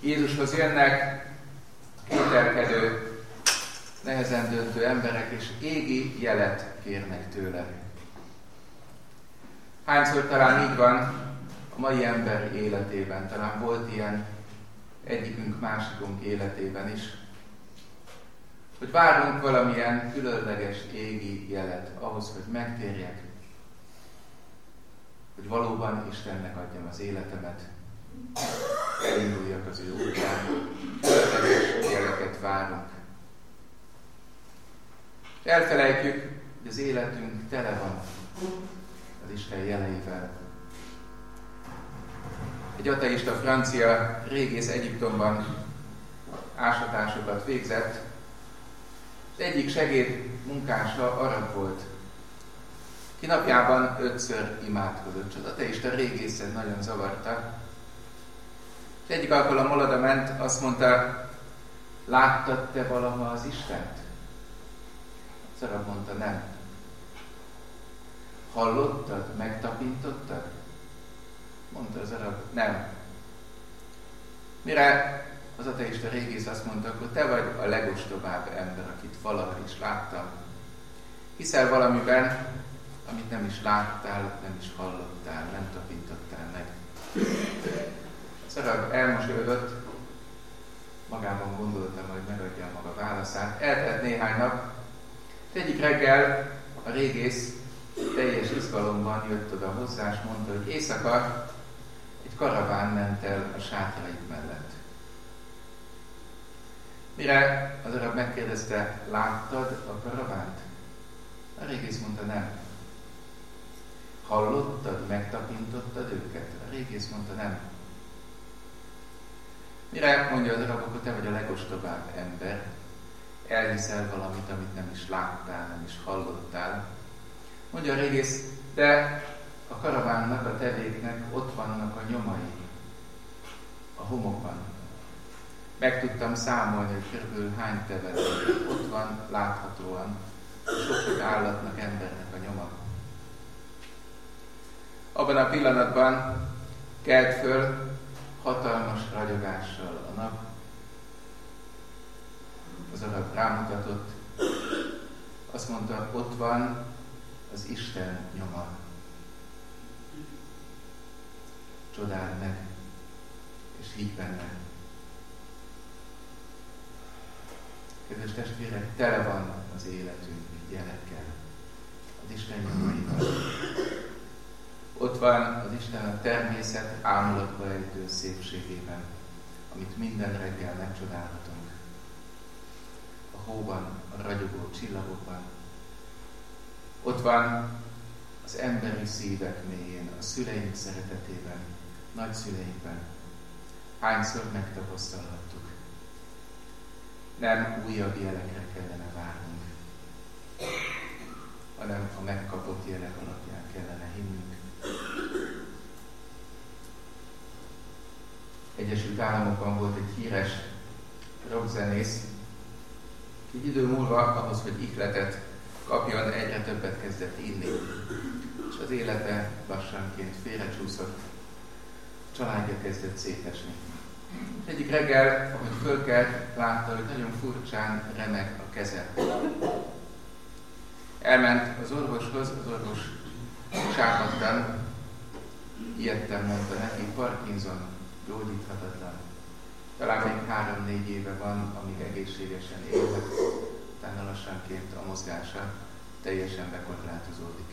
Jézushoz jönnek kételkedő, nehezen döntő emberek, és égi jelet kérnek tőle. Hányszor talán így van a mai ember életében, talán volt ilyen egyikünk, másikunk életében is, hogy várunk valamilyen különleges égi jelet ahhoz, hogy megtérjek, hogy valóban Istennek adjam az életemet, elinduljak az ő útján, különleges jeleket várunk. És elfelejtjük, hogy az életünk tele van az Isten jeleivel. Egy ateista francia régész Egyiptomban ásatásokat végzett. Az egyik segédmunkása arab volt, ki napjában 5-ször imádkozott. Az ateista régészet nagyon zavarta. És egyik alkalommal oda ment, azt mondta, láttad te valaha az Istent? Az arab mondta, nem. Hallottad, megtapintottad? Mondta az arab, nem. Mire az ateista régész azt mondta, akkor te vagy a legostobább ember, akit valaha is láttam. Hiszel valamiben, amit nem is láttál, nem is hallottál, nem tapintottál meg. Az arab elmosolyodott, magában gondoltam, hogy megadja maga válaszát. Eltelt néhány nap, és egyik reggel a régész teljes izgalomban jött oda hozzá, és mondta, hogy éjszaka egy karaván ment el a sátraik mellett. Mire az arab megkérdezte, láttad a karavánt? A régész mondta, nem. Hallottad, megtapintottad őket? A régész mondta, nem. Mire mondja az arab, akkor te vagy a legostobább ember, elhiszel valamit, amit nem is láttál, nem is hallottál. Mondja a régész, de a karavánnak, a tevéknek ott vannak a nyomai, a homokban. Meg tudtam számolni, hogy körülbelül hány teve ott van láthatóan, sok állatnak, embernek a nyoma. Abban a pillanatban kelt föl hatalmas ragyogással a nap. Az arab rámutatott, azt mondta, ott van az Isten nyoma. Csodáld meg, és higgy benne. Kedves testvérek, tele van az életünk jelekkel, az Isten nyomaival. Ott van az Isten a természet ámulatba ejtő szépségében, amit minden reggel megcsodálhatunk. A hóban, a ragyogó csillagokban. Ott van az emberi szívek mélyén, a szüleink szeretetében, nagyszüleinkben. Hányszor megtapasztalhattuk. Nem újabb jelekre kellene várnunk, hanem a megkapott jelek alapján kellene hinnünk. Egyesült Államokban volt egy híres rockzenész, egy idő múlva ahhoz, hogy ihletet kapjon, egyre többet kezdett inni, és az élete lassanként félrecsúszott, a családja kezdett szétesni. Egyik reggel, ahogy fölkelt, látta, hogy nagyon furcsán remeg a keze. Elment az orvoshoz, az orvos sápadtan, ilyetten mondta neki, Parkinson, gyógyíthatatlan. Talán még 3-4 éve van, amíg egészségesen élhet, utána lassanként a mozgása teljesen bekorlátozódik.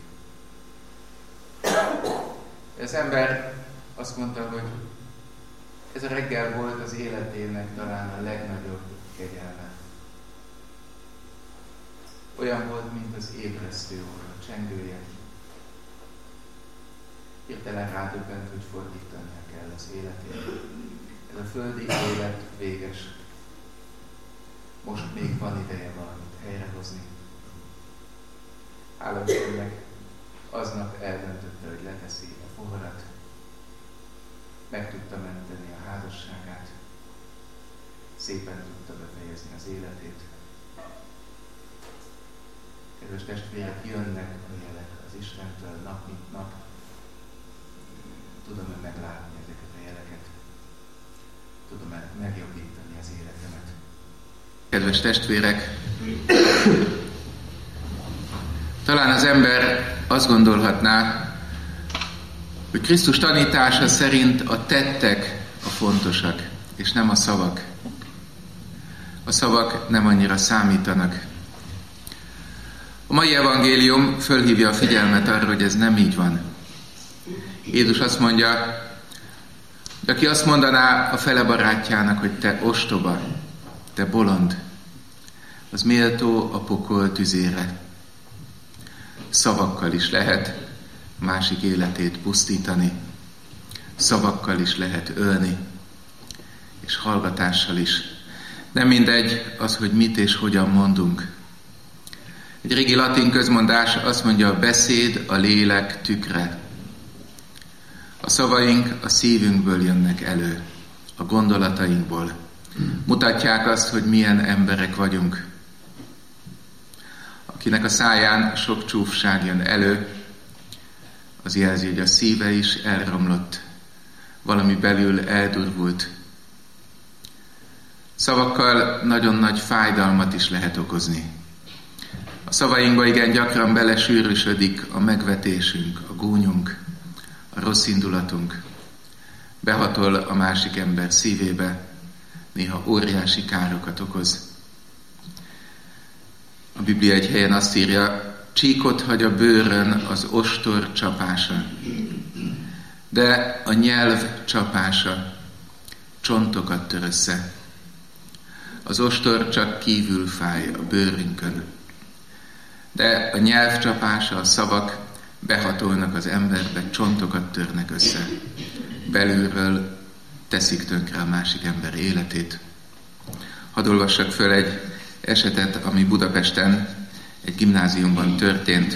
Az ember azt mondta, hogy ez a reggel volt az életének talán a legnagyobb kegyelme. Olyan volt, mint az ébresztő óra csengője. Hirtelen rádöbbent, hogy fordítania kell az életét. Ez a földi élet véges. Most még van ideje valamit helyrehozni. Hála Istennek, aznap eldöntötte, hogy leteszi a poharat. Meg tudta menteni a házasságát. Szépen tudta befejezni az életét. Kedves testvérek, jönnek a jelek az Istentől nap mint nap. Tudom meglátni ezeket a jeleket. tudom megjobbítani az életemet. Kedves testvérek, talán az ember azt gondolhatná, hogy Krisztus tanítása szerint a tettek a fontosak, és nem a szavak. A szavak nem annyira számítanak. A mai evangélium fölhívja a figyelmet arra, hogy ez nem így van. Jézus azt mondja, hogy aki azt mondaná a fele barátjának, hogy te ostoba, te bolond, az méltó a pokol tüzére. Szavakkal is lehet másik életét pusztítani, szavakkal is lehet ölni, és hallgatással is. Nem mindegy az, hogy mit és hogyan mondunk. Egy régi latin közmondás azt mondja, a beszéd a lélek tükre. A szavaink a szívünkből jönnek elő, a gondolatainkból. Mutatják azt, hogy milyen emberek vagyunk. Akinek a száján sok csúfság jön elő, az jelzi, hogy a szíve is elromlott, valami belül eldurvult. Szavakkal nagyon nagy fájdalmat is lehet okozni. A szavainkba igen gyakran belesűrűsödik a megvetésünk, a gúnyunk, a rossz indulatunk. Behatol a másik ember szívébe, néha óriási károkat okoz. A Biblia egy helyen azt írja, csíkot hagy a bőrön az ostor csapása, de a nyelv csapása csontokat tör össze. Az ostor csak kívül fáj a bőrünkön, de a nyelv csapása, a szavak behatolnak az emberbe, csontokat törnek össze. Belülről teszik tönkre a másik ember életét. Hadd olvassak föl egy esetet, ami Budapesten egy gimnáziumban történt.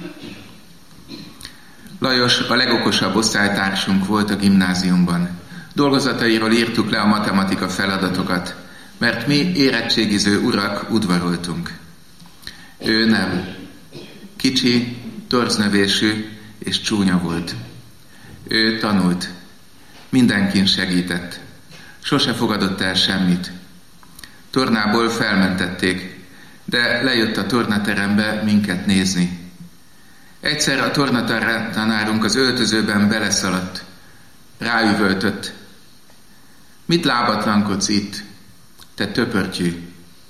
Lajos a legokosabb osztálytársunk volt a gimnáziumban. Dolgozatairól írtuk le a matematika feladatokat, mert mi érettségiző urak udvaroltunk. Ő nem. Kicsi, torznövésű és csúnya volt. Ő tanult. Mindenkin segített. Sose fogadott el semmit. Tornából felmentették, de lejött a tornaterembe minket nézni. Egyszer a tornatanárunk az öltözőben beleszaladt. Ráüvöltött. Mit lábatlankodsz itt, te töpörtyű?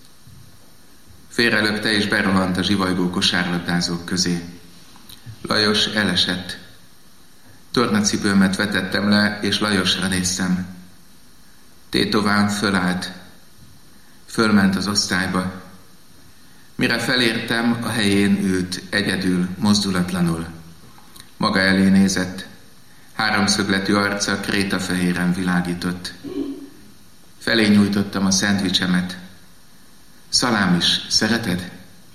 Félrelökte és berohant a zsivajgó kosárlabdázók közé. Lajos elesett. Tornacipőmet vetettem le, és Lajosra néztem. Tétován fölállt. Fölment az osztályba. Mire felértem, a helyén ült, egyedül, mozdulatlanul. Maga elé nézett. Háromszögletű arca krétafehéren világított. Felé nyújtottam a szendvicsemet. Szalám is, szereted?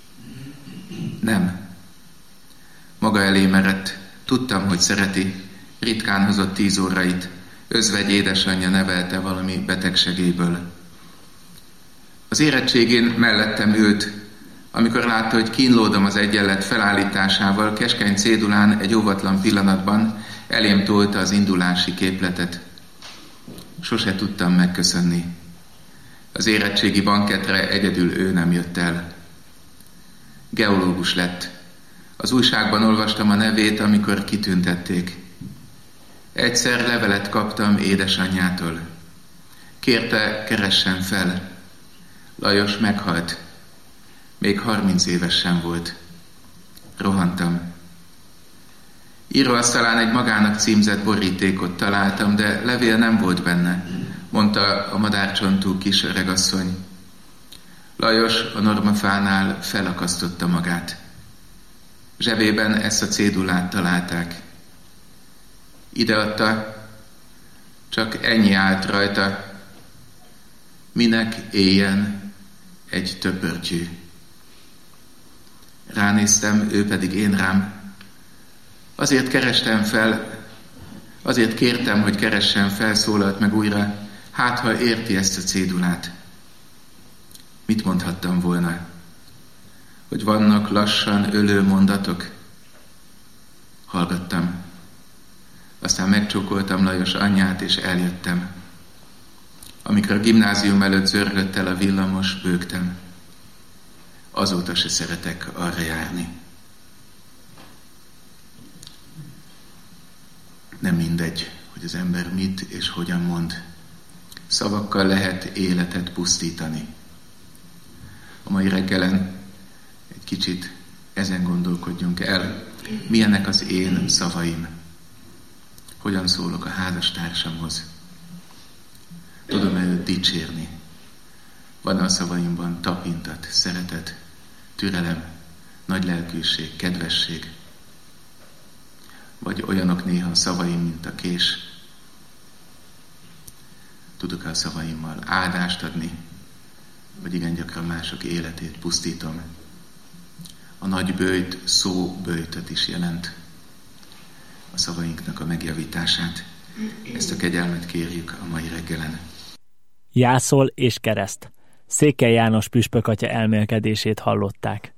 Nem. Maga elé merett. Tudtam, hogy szereti. Ritkán hozott 10 órait. Özvegy édesanyja nevelte valami betegsegéből. Az érettségén mellettem ült. Amikor látta, hogy kínlódom az egyenlet felállításával, keskeny cédulán egy óvatlan pillanatban elém tolta az indulási képletet. Sose tudtam megköszönni. Az érettségi banketre egyedül ő nem jött el. Geológus lett. Az újságban olvastam a nevét, amikor kitüntették. Egyszer levelet kaptam édesanyjától. Kérte, keressen fel. Lajos meghalt. Még 30 éves sem volt. Rohantam. Íróasztalán egy magának címzett borítékot találtam, de levél nem volt benne, mondta a madárcsontú kis öregasszony. Lajos a normafánál felakasztotta magát. Zsebében ezt a cédulát találták. Ideadta, csak ennyi állt rajta. Minek éljen egy töpörtyű. Ránéztem, ő pedig én rám. Azért kerestem fel, azért kértem, hogy keressen fel, szólalt meg újra, hát ha érti ezt a cédulát. Mit mondhattam volna? Hogy vannak lassan ölő mondatok? Hallgattam. Aztán megcsókoltam Lajos anyját, és eljöttem. Amikor a gimnázium előtt zörgött el a villamos, bőgtem. Azóta se szeretek arra járni. Nem mindegy, hogy az ember mit és hogyan mond. Szavakkal lehet életet pusztítani. A mai reggelen egy kicsit ezen gondolkodjunk el. Milyenek az én szavaim? Hogyan szólok a házastársamhoz? Tudom-e őt dicsérni? Van a szavaimban tapintat, szeretet, türelem, nagy lelkűség, kedvesség? Vagy olyanok néha a szavaim, mint a kés? Tudok-e a szavaimmal áldást adni? Vagy igen gyakran mások életét pusztítom? A nagy böjt szó böjtöt is jelent. A szavainknak a megjavítását. Ezt a kegyelmet kérjük a mai reggelen. Jászol és kereszt. Székely János püspök atya elmélkedését hallották.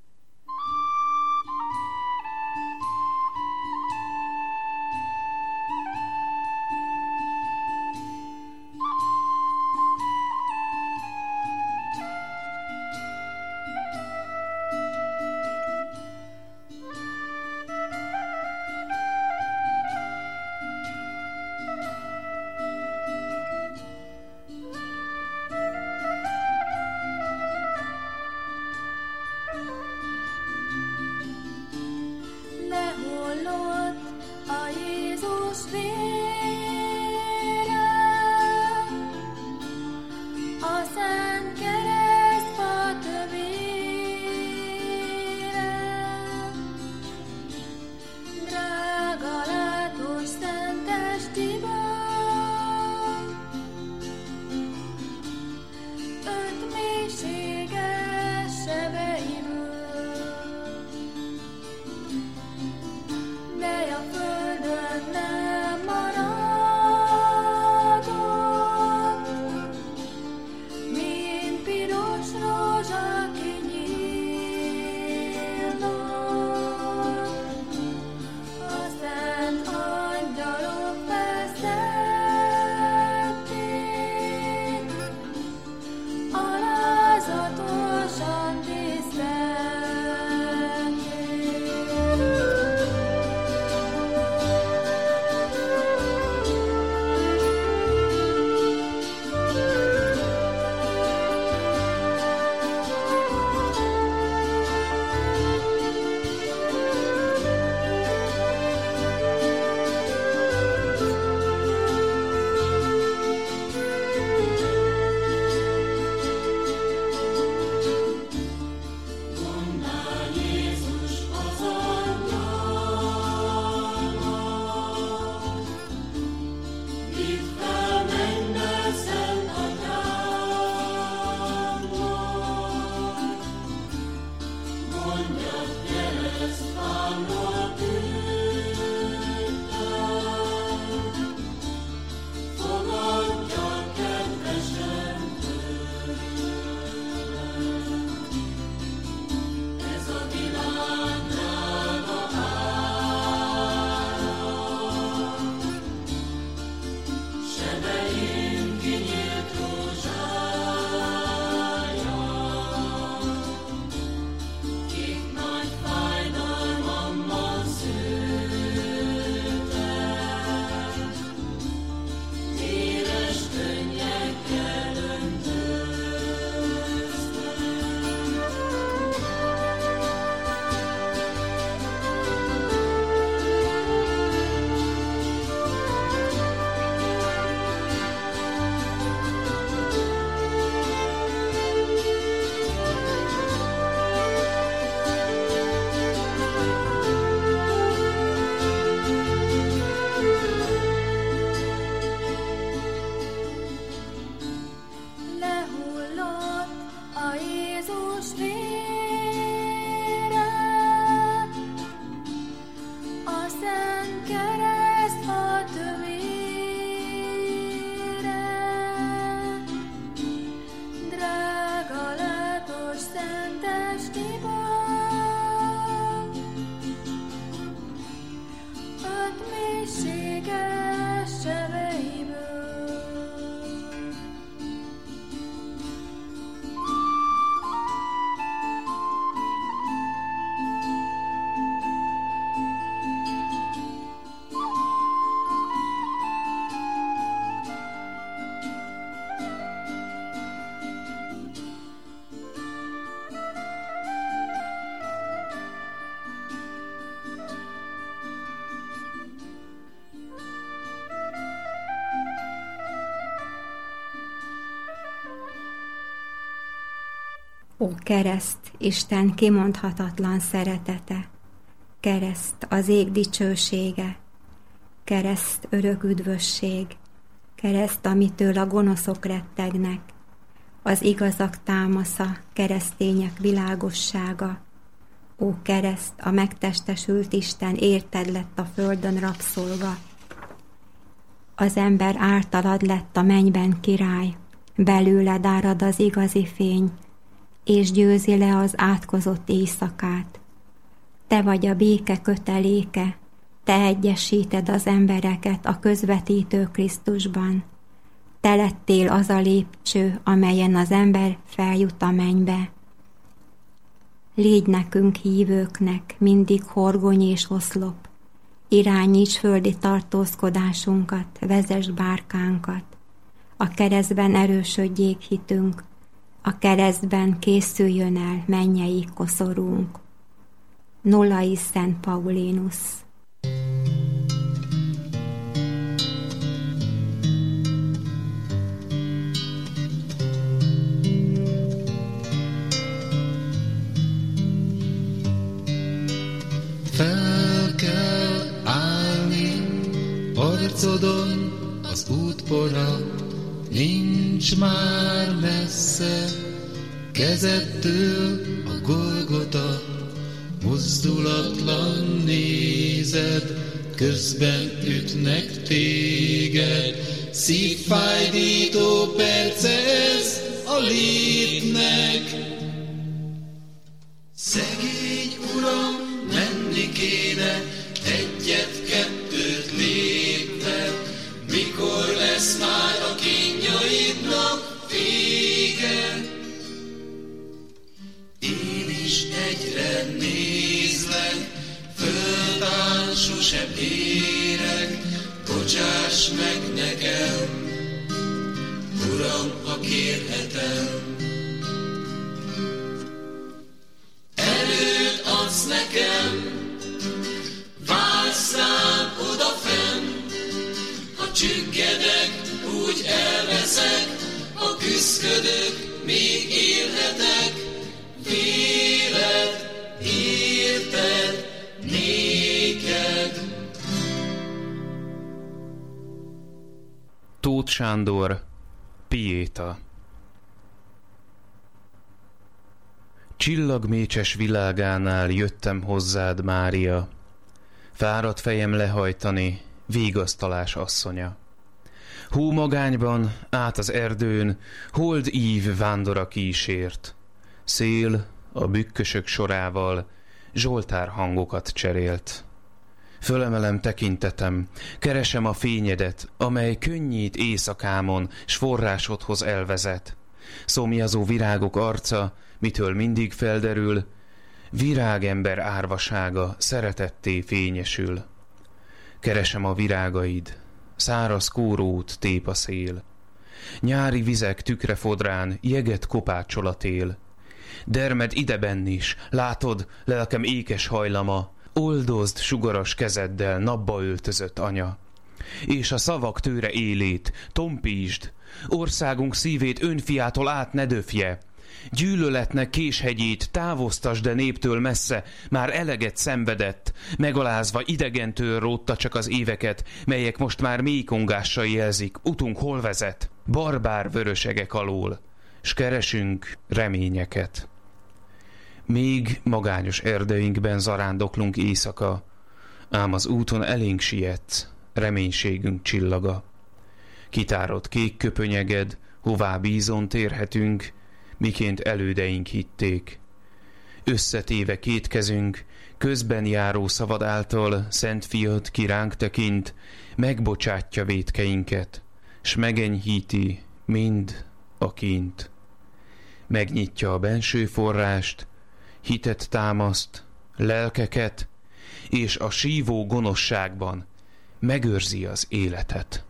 Ó kereszt, Isten kimondhatatlan szeretete, kereszt az ég dicsősége, kereszt örök üdvösség, kereszt, amitől a gonoszok rettegnek, az igazak támasza, keresztények világossága. Ó kereszt, a megtestesült Isten érted lett a földön rabszolga. Az ember általad lett a mennyben király, belőled árad az igazi fény, és győzi le az átkozott éjszakát. Te vagy a béke köteléke, te egyesíted az embereket a közvetítő Krisztusban. Te lettél az a lépcső, amelyen az ember feljut a mennybe. Légy nekünk hívőknek mindig horgony és oszlop, irányíts földi tartózkodásunkat, vezess bárkánkat. A keresztben erősödjék hitünk, a keresztben készüljön el mennyei koszorúnk. Nolai Szent Paulinus. Fel kell állni, arcodon az útpora, nincs már messze, kezedtől a Golgota, mozdulatlan nézed, közben ütnek téged, szívfájdító perc ez a létnek. Szegény Uram, menni kéne, egyet-kettőt lépve, mikor lesz már a kínjaidnak vége? Én is egyre nézlek, földán sosem érek, bocsáss meg nekem, Uram, ha kérhetem. Erőt adsz nekem, vársz rám odafenn, ha csüggedek, úgy elveszek, ha küszködök, még élhetek, véled, érted, néked. Tóth Sándor, Piéta. Csillagmécses világánál jöttem hozzád, Mária, fáradt fejem lehajtani, végasztalás asszonya. Hómagányban, át az erdőn, hold ív vándora kísért. Szél a bükkösök sorával zsoltár hangokat cserélt. Fölemelem tekintetem, keresem a fényedet, amely könnyít éjszakámon, s forrásodhoz elvezet. Szomjazó virágok arca, mitől mindig felderül, virágember árvasága szeretetté fényesül. Keresem a virágaid, száraz kórót tép a szél. Nyári vizek tükre fodrán jeget kopácsol a tél. Dermed idebenn is, látod, lelkem ékes hajlama, oldozd sugaras kezeddel napba öltözött anya. És a szavak tőre élét, tompítsd, országunk szívét önfiától át ne döfje. Gyűlöletnek késhegyét távoztasd, de néptől messze, már eleget szenvedett, megalázva idegentől rótta csak az éveket, melyek most már mélykongással jelzik, utunk hol vezet, barbár vörösegek alól, s keresünk reményeket. Még magányos erdeinkben zarándoklunk éjszaka, ám az úton elénk sietsz, reménységünk csillaga. Kitárott kék köpönyeged, hová bízon térhetünk, miként elődeink hitték. Összetéve két kezünk, közben járó szavad által, Szent Fiad ki ránk tekint, megbocsátja vétkeinket, s megenyhíti mind a kint. Megnyitja a benső forrást, hitet támaszt, lelkeket, és a sívó gonoszságban megőrzi az életet.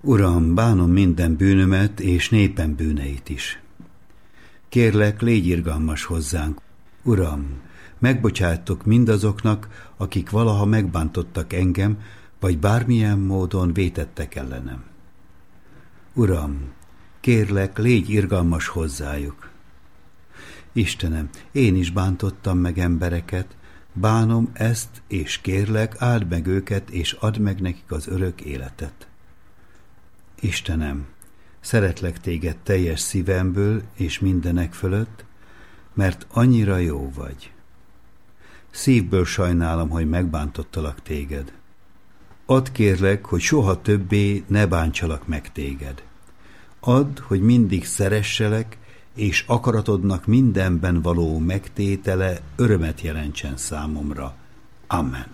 Uram, bánom minden bűnömet és népem bűneit is. Kérlek, légy irgalmas hozzánk. Uram, megbocsátok mindazoknak, akik valaha megbántottak engem, vagy bármilyen módon vétettek ellenem. Uram, kérlek, légy irgalmas hozzájuk. Istenem, én is bántottam meg embereket, bánom ezt, és kérlek, áld meg őket, és add meg nekik az örök életet. Istenem, szeretlek téged teljes szívemből és mindenek fölött, mert annyira jó vagy. Szívből sajnálom, hogy megbántottalak téged. Add kérlek, hogy soha többé ne bántsalak meg téged. Add, hogy mindig szeresselek, és akaratodnak mindenben való megtétele örömet jelentsen számomra. Amen.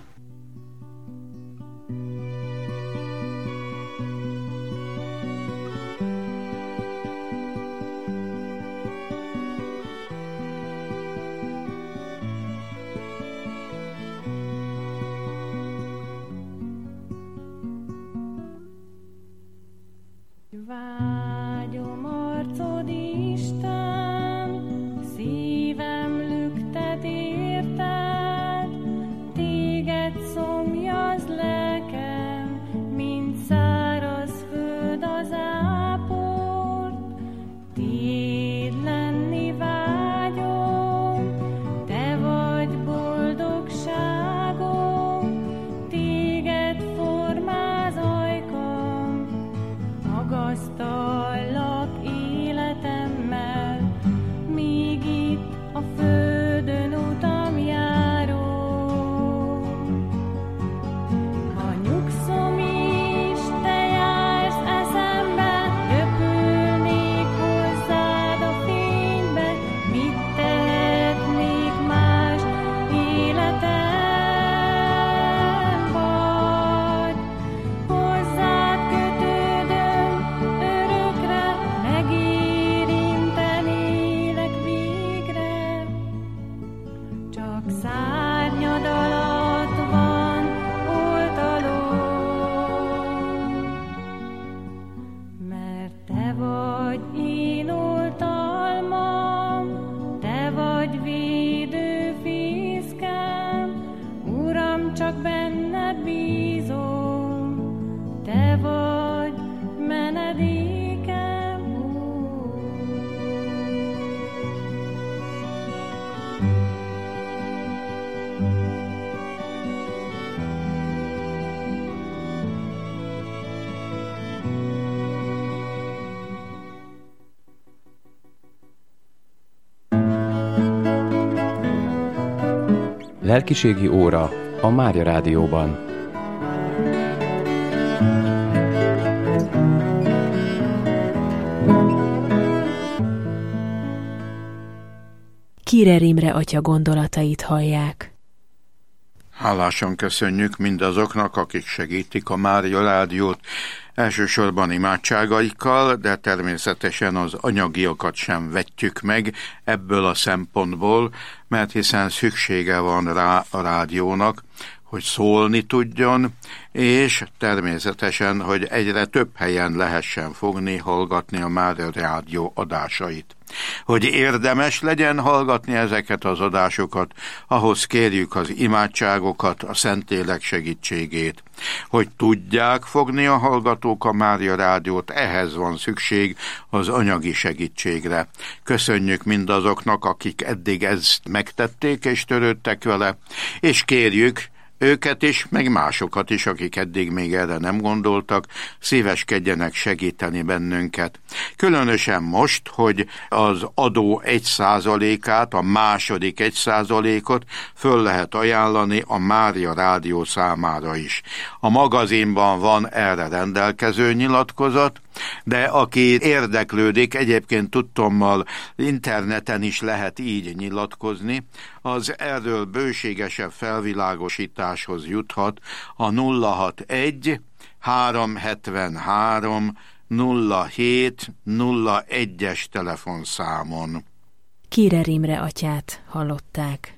Vágyom arcod, Isten, szívem lüktet érted, téged szomjaz lelkem, mint száraz föld az áport. Tiéd lenni vágyom, te vagy boldogságom, téged formáz ajkam, magasztallak életemmel, míg itt a földön utam járó. Ha nyugszom is, te jársz eszembe, röpülnék hozzád a fénybe, mit tehetnék más, életem vagy. Hozzád kötődöm örökre, megérintenélek végre, csak szárnyad alatt van oltalom. Mert te vagy én oltalmam, te vagy védőfészkem, Uram, csak benned bízom, te vagy menedékem. Lelkiségi óra a Mária Rádióban. Kirer Imre atya gondolatait hallják. Hálásan köszönjük mindazoknak, akik segítik a Mária Rádiót, elsősorban imádságaikkal, de természetesen az anyagiakat sem vetjük meg ebből a szempontból, mert hiszen szüksége van rá a rádiónak, hogy szólni tudjon, és természetesen, hogy egyre több helyen lehessen fogni, hallgatni a Mária Rádió adásait. Hogy érdemes legyen hallgatni ezeket az adásokat, ahhoz kérjük az imádságokat, a Szentlélek segítségét. Hogy tudják fogni a hallgatók a Mária Rádiót, ehhez van szükség az anyagi segítségre. Köszönjük mindazoknak, akik eddig ezt megtették és törődtek vele, és kérjük őket is, meg másokat is, akik eddig még erre nem gondoltak, szíveskedjenek segíteni bennünket. Különösen most, hogy az adó 1%-át, a második 1%-ot föl lehet ajánlani a Mária Rádió számára is. A magazinban van erre rendelkező nyilatkozat, de aki érdeklődik, egyébként tudtommal interneten is lehet így nyilatkozni, az erről bőségesebb felvilágosításhoz juthat a 061 373 0701-es telefonszámon. Kirer Imre atyát hallották.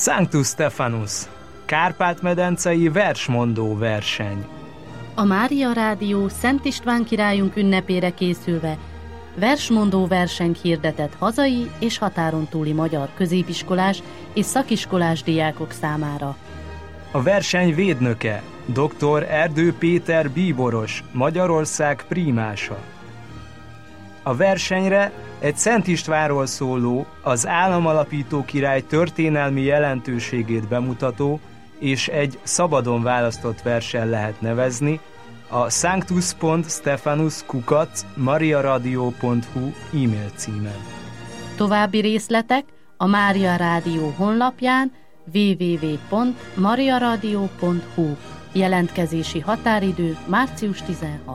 Sanctus Stephanus, Kárpát-medencei versmondó verseny. A Mária Rádió Szent István királyunk ünnepére készülve versmondó versenyt hirdetett hazai és határon túli magyar középiskolás és szakiskolás diákok számára. A verseny védnöke dr. Erdő Péter bíboros, Magyarország prímása. A versenyre egy Szent Istvánról szóló, az államalapító király történelmi jelentőségét bemutató és egy szabadon választott versen lehet nevezni a sanctus.stephanus@mariaradio.hu e-mail címen. További részletek a Mária Rádió honlapján www.mariaradio.hu. Jelentkezési határidő március 16.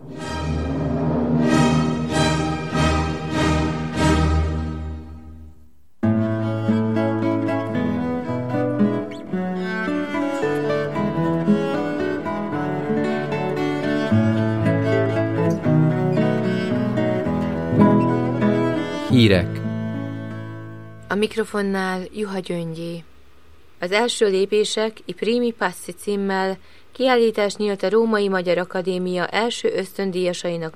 Hírek. A mikrofonnál Juha Gyöngyé. Az első lépések I Primi Passi címmel kiállítás nyílt a Római Magyar Akadémia első ösztöndíjasainak